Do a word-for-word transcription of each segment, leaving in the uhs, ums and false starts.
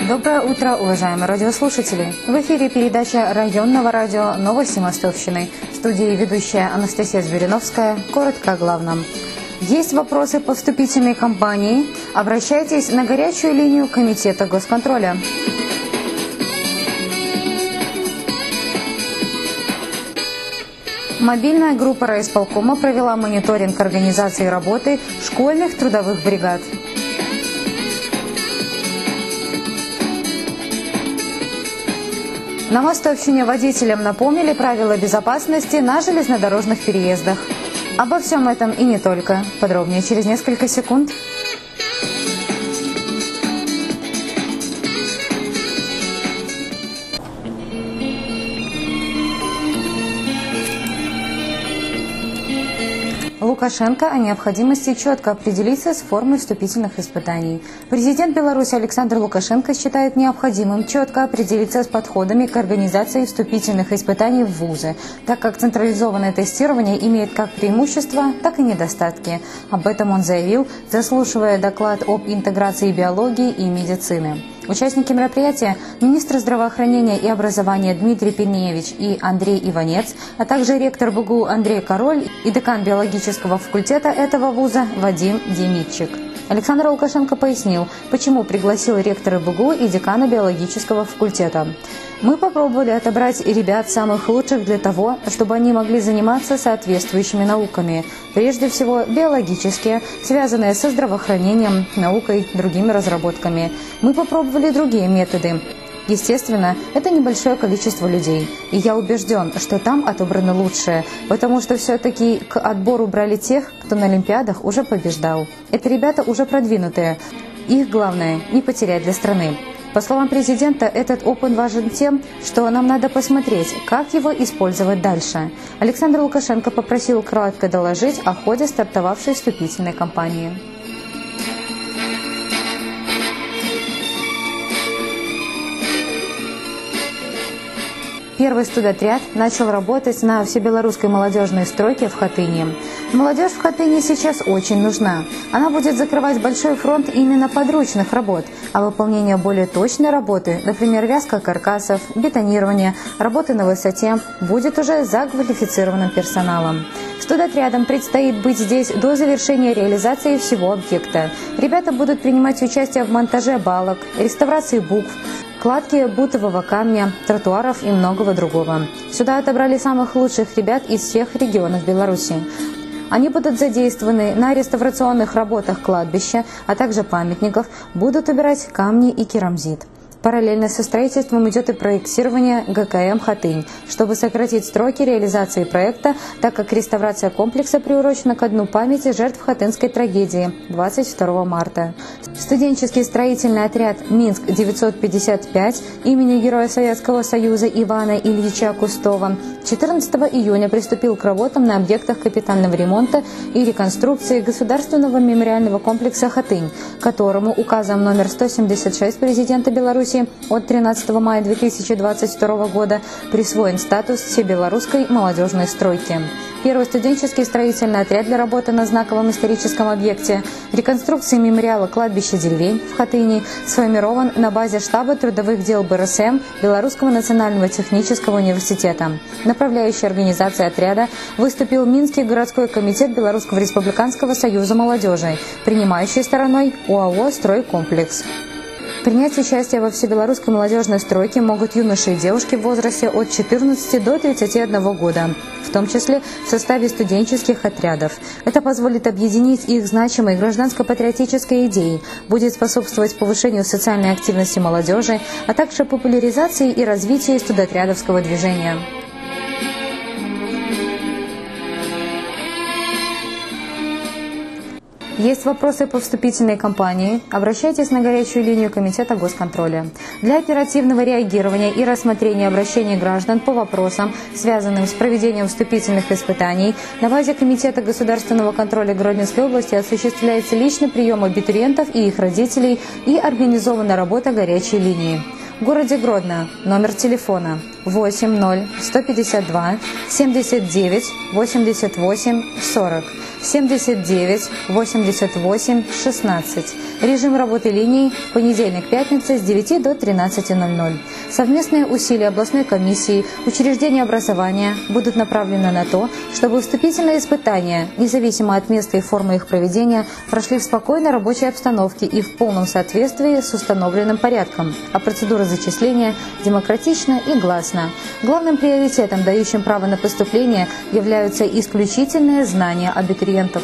Доброе утро, уважаемые радиослушатели! В эфире передача районного радио «Новости Мостовщины». В студии ведущая Анастасия Звериновская. Коротко о главном. Есть вопросы по вступительной кампании? Обращайтесь на горячую линию Комитета госконтроля. Мобильная группа райисполкома провела мониторинг организации работы школьных трудовых бригад. На Мостовщине водителям напомнили правила безопасности на железнодорожных переездах. Обо всем этом и не только. Подробнее через несколько секунд. Лукашенко о необходимости четко определиться с формой вступительных испытаний. Президент Беларуси Александр Лукашенко считает необходимым четко определиться с подходами к организации вступительных испытаний в вузы, так как централизованное тестирование имеет как преимущества, так и недостатки. Об этом он заявил, заслушивая доклад об интеграции биологии и медицины. Участники мероприятия – министр здравоохранения и образования Дмитрий Пельневич и Андрей Иванец, а также ректор БГУ Андрей Король и декан биологического факультета этого вуза Вадим Демидчик. Александр Лукашенко пояснил, почему пригласил ректора БГУ и декана биологического факультета. Мы попробовали отобрать ребят самых лучших для того, чтобы они могли заниматься соответствующими науками. Прежде всего, биологические, связанные со здравоохранением, наукой, другими разработками. Мы попробовали другие методы. Естественно, это небольшое количество людей. И я убежден, что там отобраны лучшие, потому что все-таки к отбору брали тех, кто на Олимпиадах уже побеждал. Это ребята уже продвинутые. Их главное – не потерять для страны. По словам президента, этот опыт важен тем, что нам надо посмотреть, как его использовать дальше. Александр Лукашенко попросил кратко доложить о ходе стартовавшей вступительной кампании. Первый студотряд начал работать на всебелорусской молодежной стройке в Хатыни. Молодежь в Хатыни сейчас очень нужна. Она будет закрывать большой фронт именно подручных работ, а выполнение более точной работы, например, вязка каркасов, бетонирование, работы на высоте, будет уже за квалифицированным персоналом. Студотрядам предстоит быть здесь до завершения реализации всего объекта. Ребята будут принимать участие в монтаже балок, реставрации букв, кладки бутового камня, тротуаров и многого другого. Сюда отобрали самых лучших ребят из всех регионов Беларуси. Они будут задействованы на реставрационных работах кладбища, а также памятников, будут убирать камни и керамзит. Параллельно со строительством идет и проектирование ГКМ «Хатынь», чтобы сократить сроки реализации проекта, так как реставрация комплекса приурочена ко дню памяти жертв хатынской трагедии двадцать второго марта. Студенческий строительный отряд «Минск девятьсот пятьдесят пять» имени Героя Советского Союза Ивана Ильича Кустова четырнадцатого июня приступил к работам на объектах капитального ремонта и реконструкции Государственного мемориального комплекса «Хатынь», которому указом номер сто семьдесят шесть президента Беларуси от тринадцатого мая две тысячи двадцать второго года присвоен статус всебелорусской молодежной стройки. Первый студенческий строительный отряд для работы на знаковом историческом объекте реконструкции мемориала кладбища деревень в Хатыни сформирован на базе штаба трудовых дел БРСМ Белорусского национального технического университета. Направляющей организацией отряда выступил Минский городской комитет Белорусского республиканского союза молодежи, принимающей стороной ОАО «Стройкомплекс». Принять участие во всебелорусской молодежной стройке могут юноши и девушки в возрасте от четырнадцати до тридцати одного года, в том числе в составе студенческих отрядов. Это позволит объединить их значимой гражданско-патриотической идеей, будет способствовать повышению социальной активности молодежи, а также популяризации и развитию студотрядовского движения. Есть вопросы по вступительной кампании? Обращайтесь на горячую линию Комитета госконтроля. Для оперативного реагирования и рассмотрения обращений граждан по вопросам, связанным с проведением вступительных испытаний, на базе Комитета государственного контроля Гродненской области осуществляется личный прием абитуриентов и их родителей и организована работа горячей линии. В городе Гродно номер телефона восемь ноль сто пятьдесят два семьдесят девять восемьдесят восемь сорок. семьдесят девять восемьдесят восемь шестнадцать. Режим работы линий понедельник-пятница с девяти до тринадцати ноль-ноль. Совместные усилия областной комиссии, учреждения образования будут направлены на то, чтобы вступительные испытания, независимо от места и формы их проведения, прошли в спокойной рабочей обстановке и в полном соответствии с установленным порядком, а процедура зачисления демократична и гласна. Главным приоритетом, дающим право на поступление, являются исключительные знания абитуриентов.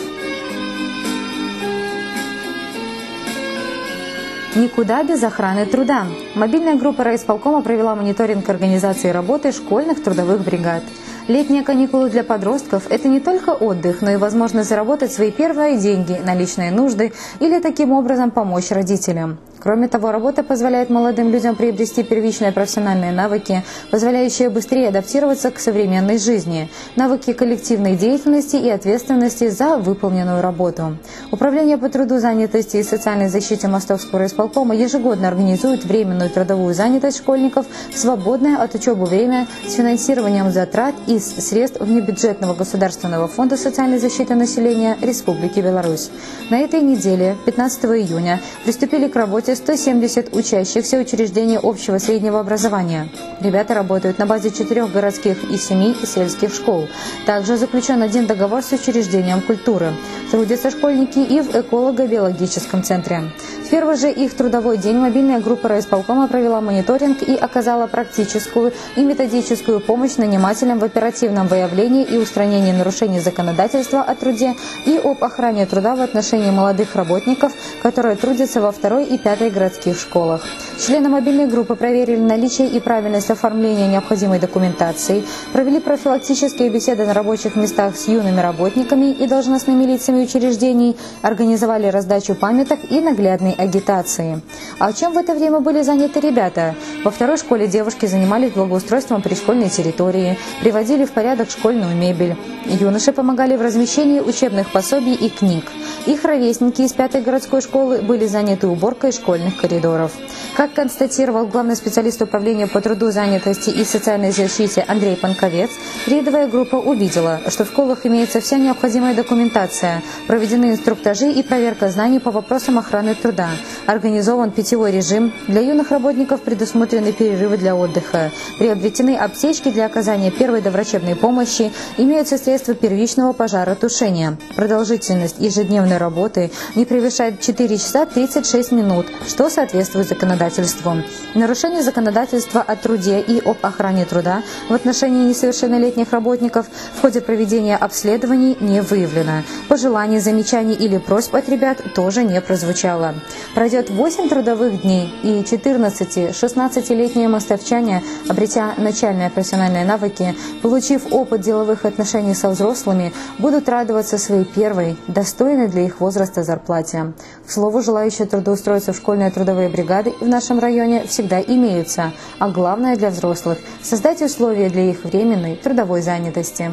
Никуда без охраны труда. Мобильная группа райисполкома провела мониторинг организации работы школьных трудовых бригад. Летние каникулы для подростков – это не только отдых, но и возможность заработать свои первые деньги на личные нужды или таким образом помочь родителям. Кроме того, работа позволяет молодым людям приобрести первичные профессиональные навыки, позволяющие быстрее адаптироваться к современной жизни, навыки коллективной деятельности и ответственности за выполненную работу. Управление по труду, занятости и социальной защите Мостовского райисполкома ежегодно организует временную трудовую занятость школьников в свободное от учебы время с финансированием затрат из средств внебюджетного Государственного фонда социальной защиты населения Республики Беларусь. На этой неделе, пятнадцатого июня, приступили к работе сто семьдесят учащихся учреждений общего среднего образования. Ребята работают на базе четырех городских и семи сельских школ. Также заключен один договор с учреждением культуры. Трудятся школьники и в эколого-биологическом центре. В первый же их трудовой день мобильная группа райисполкома провела мониторинг и оказала практическую и методическую помощь нанимателям в оперативном выявлении и устранении нарушений законодательства о труде и об охране труда в отношении молодых работников, которые трудятся во второй и пятой городских школах. Члены мобильной группы проверили наличие и правильность оформления необходимой документации, провели профилактические беседы на рабочих местах с юными работниками и должностными лицами учреждений, организовали раздачу памяток и наглядной агитации. А чем в это время были заняты ребята? Во второй школе девушки занимались благоустройством пришкольной территории, приводили в порядок школьную мебель. Юноши помогали в размещении учебных пособий и книг. Их ровесники из пятой городской школы были заняты уборкой школьных коридоров. Как констатировал главный специалист управления по труду, занятости и социальной защите Андрей Панковец, рейдовая группа увидела, что в школах имеется вся необходимая документация, проведены инструктажи и проверка знаний по вопросам охраны труда, организован питьевой режим, для юных работников предусмотрены перерывы для отдыха, приобретены аптечки для оказания первой доврачебной помощи, имеются средства первичного пожаротушения. Продолжительность ежедневной работы не превышает четыре часа тридцать шесть минут, что соответствует законодательству. Нарушение законодательства о труде и об охране труда в отношении несовершеннолетних работников в ходе проведения обследований не выявлено. Пожеланий, замечаний или просьб от ребят тоже не прозвучало. Пройдет восемь трудовых дней, и четырнадцати-шестнадцатилетние мостовчане, обретя начальные профессиональные навыки, получив опыт деловых отношений со взрослыми, будут радоваться своей первой, достойной для их возраста зарплате. К слову, желающие трудоустроиться в школьные трудовые бригады в нашем районе всегда имеются, а главное для взрослых – создать условия для их временной трудовой занятости.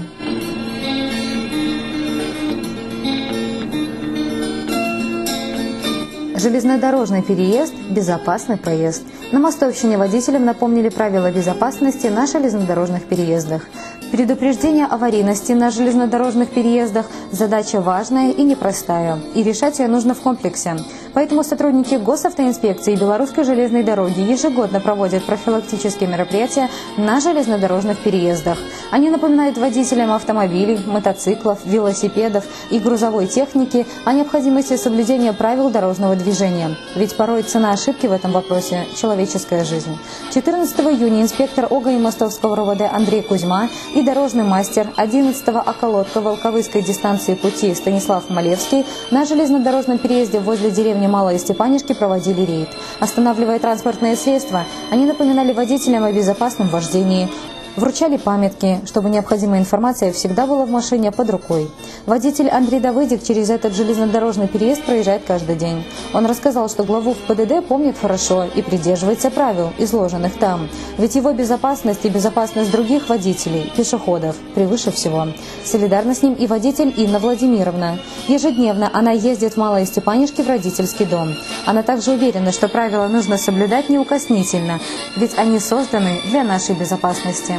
Железнодорожный переезд – безопасный проезд. На Мостовщине водителям напомнили правила безопасности на железнодорожных переездах. Предупреждение аварийности на железнодорожных переездах – задача важная и непростая, и решать ее нужно в комплексе. Поэтому сотрудники Госавтоинспекции и Белорусской железной дороги ежегодно проводят профилактические мероприятия на железнодорожных переездах. Они напоминают водителям автомобилей, мотоциклов, велосипедов и грузовой техники о необходимости соблюдения правил дорожного движения. Ведь порой цена ошибки в этом вопросе – человеческая жизнь. четырнадцатого июня инспектор ОГА и Мостовского РОВД Андрей Кузьма и дорожный мастер одиннадцатого околотка Волковыской дистанции пути Станислав Малевский на железнодорожном переезде возле деревни Малые Степанишки проводили рейд. Останавливая транспортные средства, они напоминали водителям о безопасном вождении, вручали памятки, чтобы необходимая информация всегда была в машине под рукой. Водитель Андрей Давыдик через этот железнодорожный переезд проезжает каждый день. Он рассказал, что главу в ПДД помнит хорошо и придерживается правил, изложенных там. Ведь его безопасность и безопасность других водителей, пешеходов, превыше всего. Солидарна с ним и водитель Инна Владимировна. Ежедневно она ездит в Малые Степанишки в родительский дом. Она также уверена, что правила нужно соблюдать неукоснительно, ведь они созданы для нашей безопасности.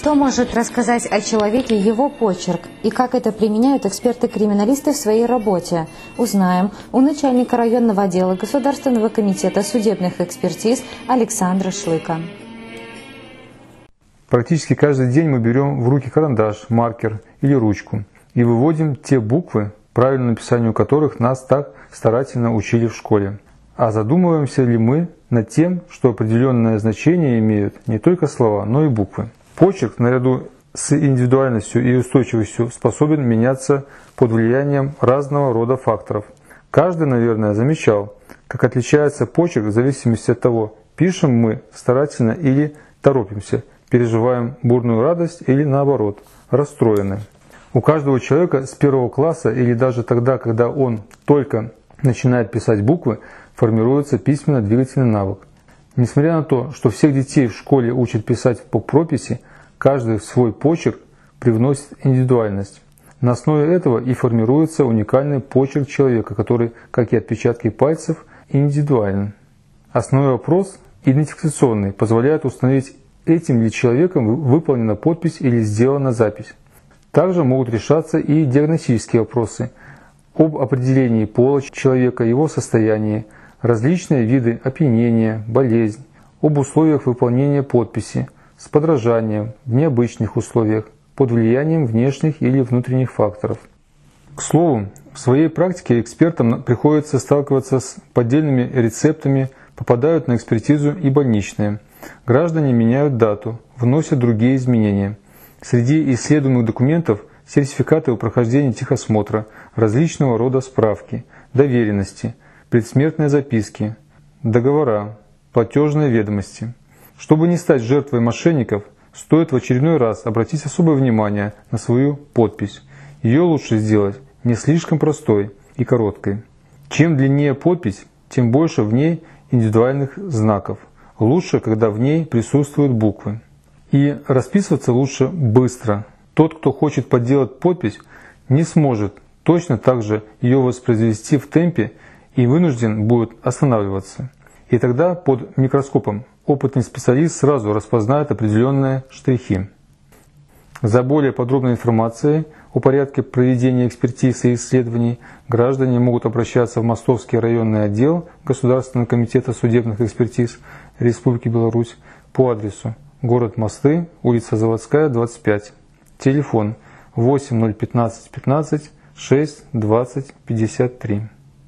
Что может рассказать о человеке его почерк и как это применяют эксперты-криминалисты в своей работе? Узнаем у начальника районного отдела Государственного комитета судебных экспертиз Александра Шлыка. Практически каждый день мы берем в руки карандаш, маркер или ручку и выводим те буквы, правильному написанию которых нас так старательно учили в школе. А задумываемся ли мы над тем, что определенное значение имеют не только слова, но и буквы? Почерк, наряду с индивидуальностью и устойчивостью, способен меняться под влиянием разного рода факторов. Каждый, наверное, замечал, как отличается почерк в зависимости от того, пишем мы старательно или торопимся, переживаем бурную радость или, наоборот, расстроены. У каждого человека с первого класса или даже тогда, когда он только начинает писать буквы, формируется письменно-двигательный навык. Несмотря на то, что всех детей в школе учат писать по прописи, каждый в свой почерк привносит индивидуальность. На основе этого и формируется уникальный почерк человека, который, как и отпечатки пальцев, индивидуален. Основной вопрос, идентификационный, позволяет установить, этим ли человеком выполнена подпись или сделана запись. Также могут решаться и диагностические вопросы об определении пола человека, его состоянии, различные виды опьянения, болезнь, об условиях выполнения подписи, с подражанием, в необычных условиях, под влиянием внешних или внутренних факторов. К слову, в своей практике экспертам приходится сталкиваться с поддельными рецептами, попадают на экспертизу и больничные. Граждане меняют дату, вносят другие изменения. Среди исследуемых документов сертификаты о прохождении техосмотра, различного рода справки, доверенности, предсмертные записки, договора, платежные ведомости. Чтобы не стать жертвой мошенников, стоит в очередной раз обратить особое внимание на свою подпись. Ее лучше сделать не слишком простой и короткой. Чем длиннее подпись, тем больше в ней индивидуальных знаков. Лучше, когда в ней присутствуют буквы. И расписываться лучше быстро. Тот, кто хочет подделать подпись, не сможет точно так же ее воспроизвести в темпе и вынужден будет останавливаться. И тогда под микроскопом опытный специалист сразу распознает определенные штрихи. За более подробной информацией о порядке проведения экспертиз и исследований граждане могут обращаться в Мостовский районный отдел Государственного комитета судебных экспертиз Республики Беларусь по адресу город Мосты, улица Заводская, двадцать пять. Телефон восемь ноль пятнадцать пятнадцать шесть двадцать пятьдесят три.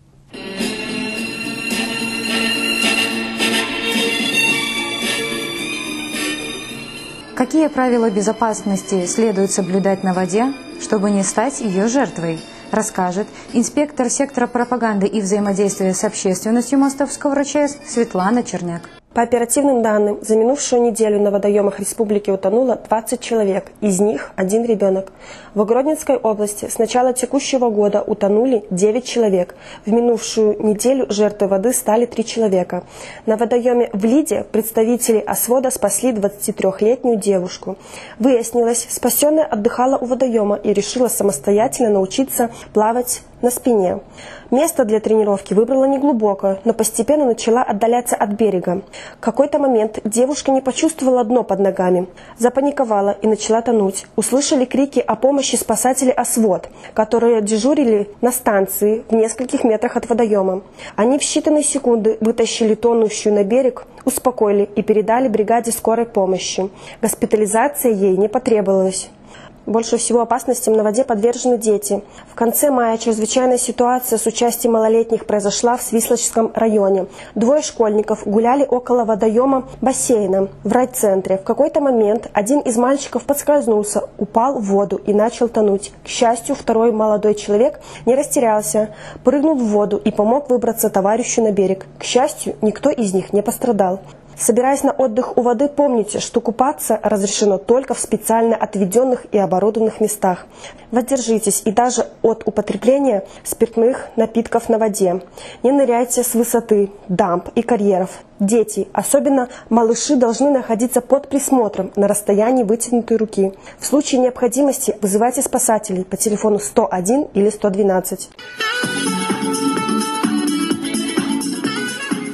Какие правила безопасности следует соблюдать на воде, чтобы не стать ее жертвой, расскажет инспектор сектора пропаганды и взаимодействия с общественностью Мостовского РЧС Светлана Черняк. По оперативным данным, за минувшую неделю на водоемах республики утонуло двадцать человек, из них один ребенок. В Гродненской области с начала текущего года утонули девять человек. В минувшую неделю жертвой воды стали три человека. На водоеме в Лиде представители Освода спасли двадцатитрёхлетнюю девушку. Выяснилось, спасенная отдыхала у водоема и решила самостоятельно научиться плавать на спине. Место для тренировки выбрала неглубокое, но постепенно начала отдаляться от берега. В какой-то момент девушка не почувствовала дно под ногами, запаниковала и начала тонуть. Услышали крики о помощи спасатели Освод, которые дежурили на станции в нескольких метрах от водоема. Они в считанные секунды вытащили тонущую на берег, успокоили и передали бригаде скорой помощи. Госпитализация ей не потребовалась. Больше всего опасностям на воде подвержены дети. В конце мая чрезвычайная ситуация с участием малолетних произошла в Свислочском районе. Двое школьников гуляли около водоема бассейна в райцентре. В какой-то момент один из мальчиков подскользнулся, упал в воду и начал тонуть. К счастью, второй молодой человек не растерялся, прыгнул в воду и помог выбраться товарищу на берег. К счастью, никто из них не пострадал. Собираясь на отдых у воды, помните, что купаться разрешено только в специально отведенных и оборудованных местах. Воздержитесь и даже от употребления спиртных напитков на воде. Не ныряйте с высоты дамб и карьеров. Дети, особенно малыши, должны находиться под присмотром на расстоянии вытянутой руки. В случае необходимости вызывайте спасателей по телефону сто один или сто двенадцать.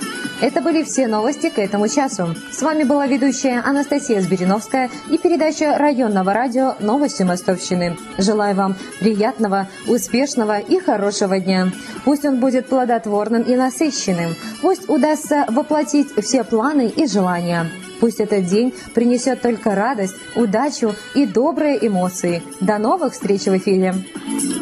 Это были все новости к этому часу. С вами была ведущая Анастасия Збириновская и передача районного радио «Новости Мостовщины». Желаю вам приятного, успешного и хорошего дня. Пусть он будет плодотворным и насыщенным. Пусть удастся воплотить все планы и желания. Пусть этот день принесет только радость, удачу и добрые эмоции. До новых встреч в эфире!